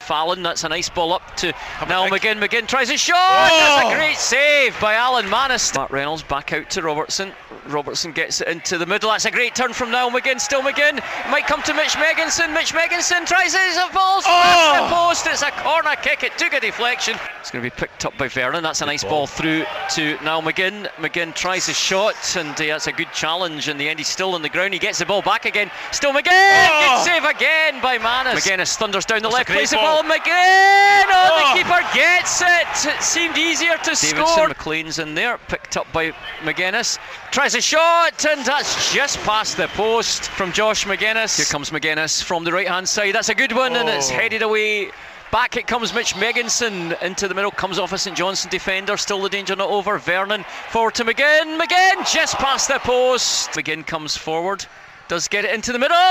Fallon. That's a nice ball up to Niall McGinn. McGinn tries a shot. That's a great save by Alan Mannus. Mark Reynolds back out to Robertson. Robertson gets it into the middle. That's a great turn from Niall McGinn. Still McGinn. Might come to Mitch Megginson. Mitch Megginson tries it. It's a ball. Past the post. It's a corner kick. It took a deflection. It's going to be picked up by Vernon. That's a nice ball through to Niall McGinn. McGinn tries a shot, and that's a good challenge. In the end, he's still on the ground. He gets the ball back again. Still McGinn. Good save again by Mannus. McGuinness thunders down the left. Plays the ball. McGinn. The keeper gets it. It seemed easier to score. McLean's in there. Picked up by McGuinness. Tries a shot, and that's just past the post from Josh McGuinness. Here comes McGuinness from the right hand side. That's a good one, and it's headed away. Back it comes Mitch Megginson into the middle, comes off a St Johnstone defender. Still the danger not over. Vernon forward to McGinn. McGinn just past the post. McGinn comes forward, does get it into the middle.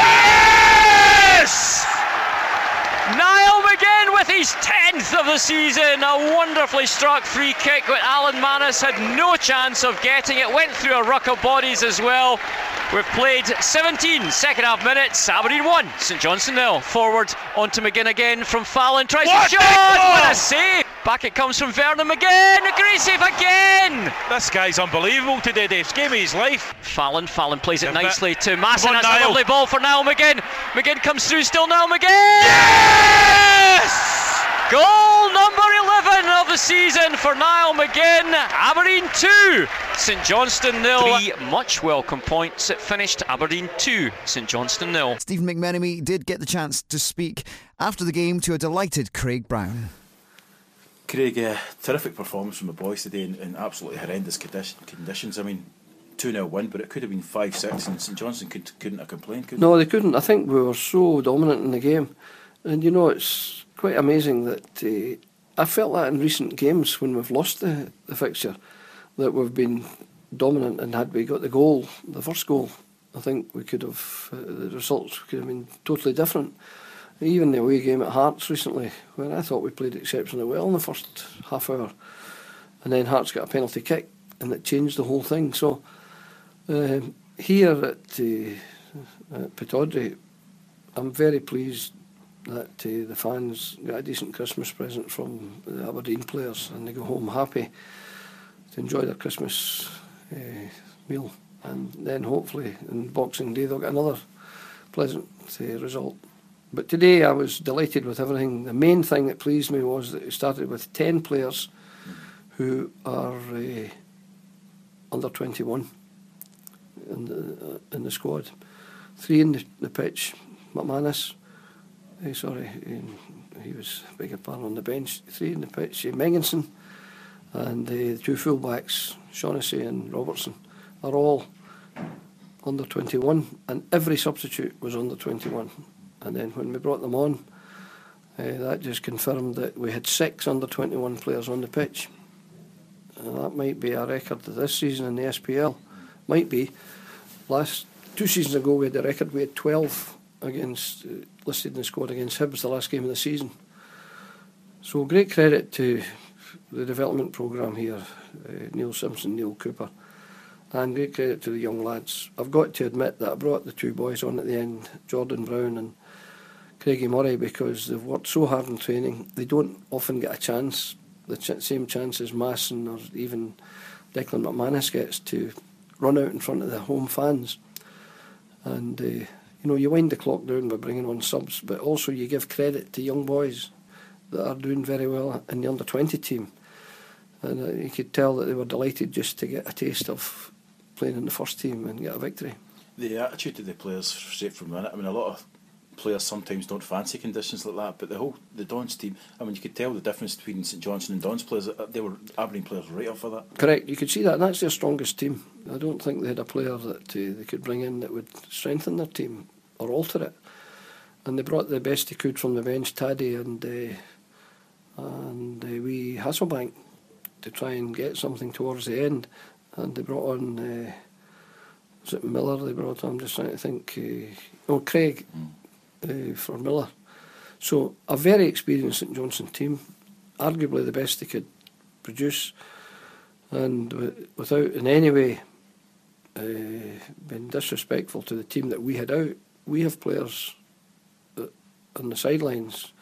Yes! Niall McGinn with his 10th of the season. A wonderfully struck free kick, but Alan Mannus had no chance of getting it. Went through a ruck of bodies as well. We've played 17 second half minutes. Aberdeen 1, St Johnstone 0. Forward onto McGinn again from Fallon. Tries a shot. What a save. Back it comes from Vernon McGinn. A great save again. This guy's unbelievable today, Dave. It's game of his life. Fallon plays it nicely to Masson. That's a lovely ball for Niall McGinn. McGinn comes through, still Niall McGinn. Yes! Goal number 11 of the season for Niall McGinn. Aberdeen 2, St Johnstone 0. 3 much welcome points. It finished Aberdeen 2, St Johnstone 0. Stephen McMenemy did get the chance to speak after the game to a delighted Craig Brown. Craig, terrific performance from the boys today in absolutely horrendous conditions. I mean, 2-0 win, but it could have been 5-6 and St Johnstone couldn't have complained, could they? No, they couldn't. I think we were so dominant in the game. And you know, it's quite amazing that I felt that in recent games when we've lost the fixture, that we've been dominant, and had we got the goal, the first goal, I think we could have, the results could have been totally different. Even the away game at Hearts recently, where I thought we played exceptionally well in the first half hour, and then Hearts got a penalty kick, and it changed the whole thing. So here at Pittodrie, I'm very pleased that the fans got a decent Christmas present from the Aberdeen players, and they go home happy to enjoy their Christmas meal, and then hopefully on Boxing Day they'll get another pleasant result. But today I was delighted with everything. The main thing that pleased me was that it started with 10 players who are under 21 in the squad. 3 in the pitch. McManus, he was, beg your pardon, on the bench. 3 in the pitch. Megginson, and the 2 fullbacks, Shaughnessy and Robertson, are all under 21, and every substitute was under 21. And then when we brought them on, that just confirmed that we had 6 under 21 players on the pitch. And that might be a record this season in the SPL. Might be. Last 2 seasons ago we had a record. We had 12 against listed in the squad against Hibs, the last game of the season. So great credit to the development programme here, Neil Simpson, Neil Cooper, and great credit to the young lads. I've got to admit that I brought the 2 boys on at the end, Jordan Brown and Craigie Murray, because they've worked so hard in training. They don't often get a chance, the same chance as Masson or even Declan McManus gets, to run out in front of the home fans. And you know, you wind the clock down by bringing on subs, but also you give credit to young boys that are doing very well in the under-20 team. And you could tell that they were delighted just to get a taste of playing in the first team and get a victory. The attitude of the players straight from the minute, I mean, a lot of players sometimes don't fancy conditions like that, but the Dons team, I mean, you could tell the difference between St Johnstone and Dons players. They were Aberdeen players right up for that. Correct, you could see that, and that's their strongest team. I don't think they had a player that they could bring in that would strengthen their team or alter it. And they brought the best they could from the bench, Taddy and wee Hasselbank, to try and get something towards the end. And they brought on, was it Miller they brought on? I'm just trying to think. Craig for Miller. So a very experienced St Johnstone team, arguably the best they could produce, and without in any way being disrespectful to the team that we had out. We have players on the sidelines